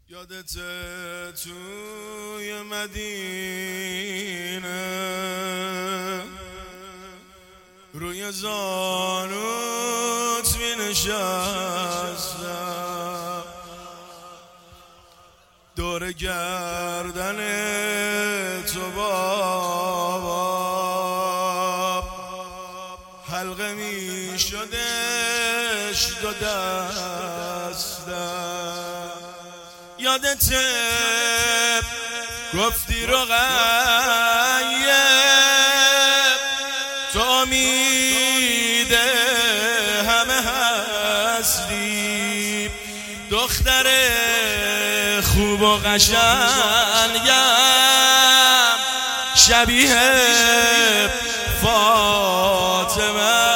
یادت توی مدینه روی زانوت می نشستم، دور گردن تو بابا حلقه می شدش دو دستم. یادت گفتی رقیه تو امید همه هستی، دختر خوب و قشنگم شبیه فاطمه.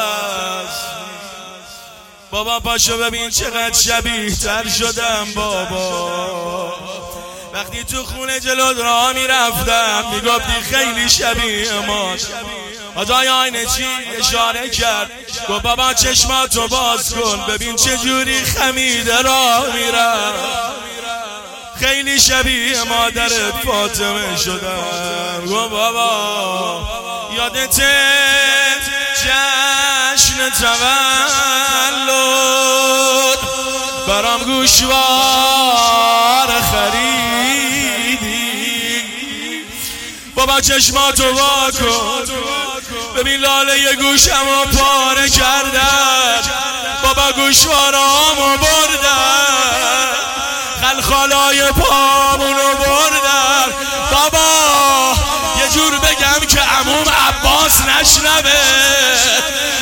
بابا پاشو ببین چقدر شبیه تر شدم بابا، وقتی تو خونه جلوت راه میرفتم میگفتی خیلی شبیه ما. آجای آینه چی اشاره کرد گفت بابا چشماتو باز کن ببین چه جوری خمیده راه میرم، خیلی شبیه مادرت فاطمه شدم. گفت بابا یادت جشن تولد برام گوشوار خریدی، بابا چشماتو وا کن ببین لاله گوشمو پاره کردن، بابا گوشوارامو بردن، خلخالای پامونو بردن. بابا یه جور بگم که عموم عباس نشنوه،